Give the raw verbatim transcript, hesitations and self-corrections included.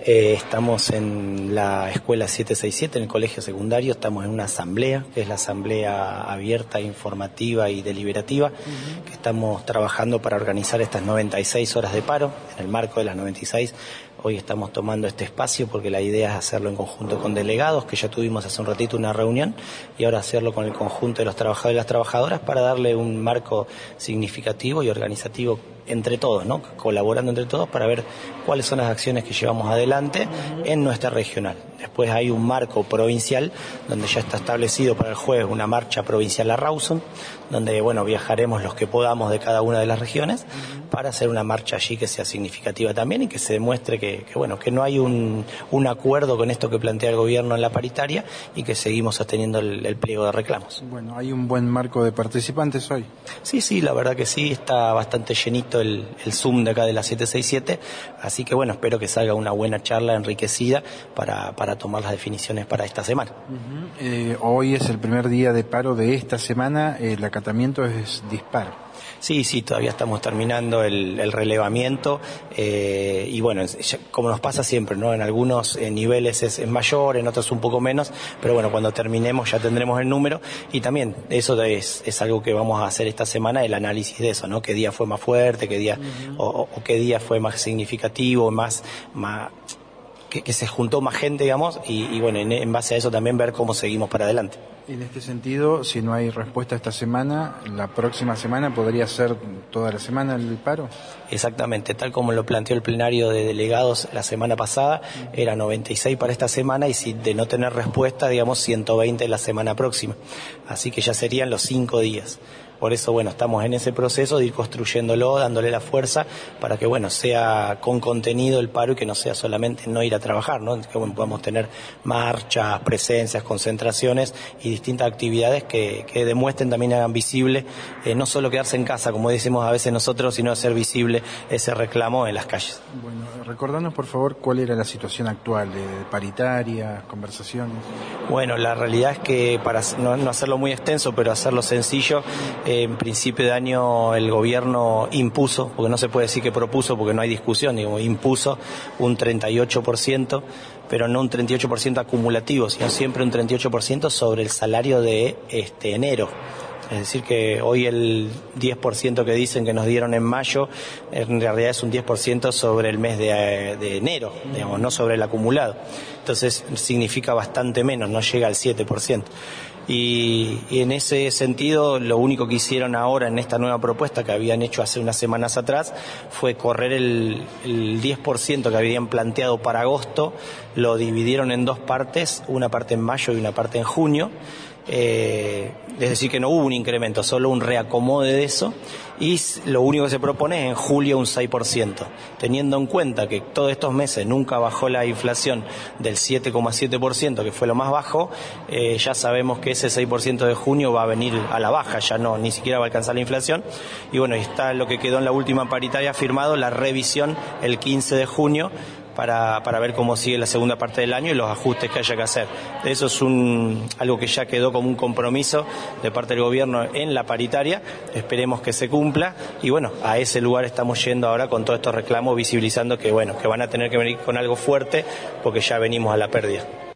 Eh, estamos en la escuela setecientos sesenta y siete, en el colegio secundario, estamos en una asamblea, que es la asamblea abierta, informativa y deliberativa, uh-huh. que estamos trabajando para organizar estas noventa y seis horas de paro, en el marco de las noventa y seis. Hoy estamos tomando este espacio porque la idea es hacerlo en conjunto con delegados, que ya tuvimos hace un ratito una reunión, y ahora hacerlo con el conjunto de los trabajadores y las trabajadoras para darle un marco significativo y organizativo entre todos, ¿no? Colaborando entre todos para ver cuáles son las acciones que llevamos adelante uh-huh. en nuestra regional. Después hay un marco provincial donde ya está establecido para el jueves una marcha provincial a Rawson, donde bueno viajaremos los que podamos de cada una de las regiones uh-huh. para hacer una marcha allí que sea significativa también y que se demuestre que, que bueno que no hay un, un acuerdo con esto que plantea el gobierno en la paritaria y que seguimos sosteniendo el, el pliego de reclamos. Bueno, ¿hay un buen marco de participantes hoy? Sí, sí, la verdad que sí, está bastante llenito el, el Zoom de acá de la setecientos sesenta y siete, así que bueno, espero que salga una buena charla enriquecida para, para tomar las definiciones para esta semana. Uh-huh. Eh, hoy es el primer día de paro de esta semana, el acatamiento es dispar. Sí, sí, todavía estamos terminando el, el relevamiento eh, y bueno, ya, como nos pasa siempre, ¿no? En algunos eh, niveles es, es mayor, en otros un poco menos, pero bueno, cuando terminemos ya tendremos el número y también eso es, es algo que vamos a hacer esta semana, el análisis de eso, ¿no? ¿Qué día fue más fuerte, qué día uh-huh. o, o qué día fue más significativo, más... más Que, que se juntó más gente, digamos, y, y bueno, en, en base a eso también ver cómo seguimos para adelante. En este sentido, si no hay respuesta esta semana, la próxima semana podría ser toda la semana el paro. Exactamente, tal como lo planteó el plenario de delegados la semana pasada, era noventa y seis para esta semana y si de no tener respuesta, digamos, ciento veinte la semana próxima. Así que ya serían los cinco días. Por eso, bueno, estamos en ese proceso de ir construyéndolo, dándole la fuerza para que, bueno, sea con contenido el paro y que no sea solamente no ir a trabajar, ¿no? Que bueno, podamos tener marchas, presencias, concentraciones y distintas actividades que, que demuestren también, hagan visible, eh, no solo quedarse en casa, como decimos a veces nosotros, sino hacer visible ese reclamo en las calles. Bueno, recordanos por favor cuál era la situación actual de paritaria, conversaciones. Bueno, la realidad es que para no, no hacerlo muy extenso, pero hacerlo sencillo, en principio de año el gobierno impuso, porque no se puede decir que propuso porque no hay discusión, digo, impuso un treinta y ocho por ciento, pero no un treinta y ocho por ciento acumulativo, sino siempre un treinta y ocho por ciento sobre el salario de este enero. Es decir que hoy el diez por ciento que dicen que nos dieron en mayo, en realidad es un diez por ciento sobre el mes de, de enero, digamos, no sobre el acumulado. Entonces significa bastante menos, no llega al siete por ciento. Y, y en ese sentido lo único que hicieron ahora en esta nueva propuesta que habían hecho hace unas semanas atrás fue correr el, el diez por ciento que habían planteado para agosto, lo dividieron en dos partes, una parte en mayo y una parte en junio. Eh, es decir que no hubo un incremento, solo un reacomode de eso y lo único que se propone es en julio un seis por ciento, teniendo en cuenta que todos estos meses nunca bajó la inflación del siete coma siete por ciento, que fue lo más bajo, eh, ya sabemos que ese seis por ciento de junio va a venir a la baja, ya no, ni siquiera va a alcanzar la inflación y bueno, está lo que quedó en la última paritaria firmado, la revisión el quince de junio, Para, para ver cómo sigue la segunda parte del año y los ajustes que haya que hacer. Eso es un, algo que ya quedó como un compromiso de parte del gobierno en la paritaria, esperemos que se cumpla y bueno, a ese lugar estamos yendo ahora con todos estos reclamos, visibilizando que bueno, que van a tener que venir con algo fuerte porque ya venimos a la pérdida.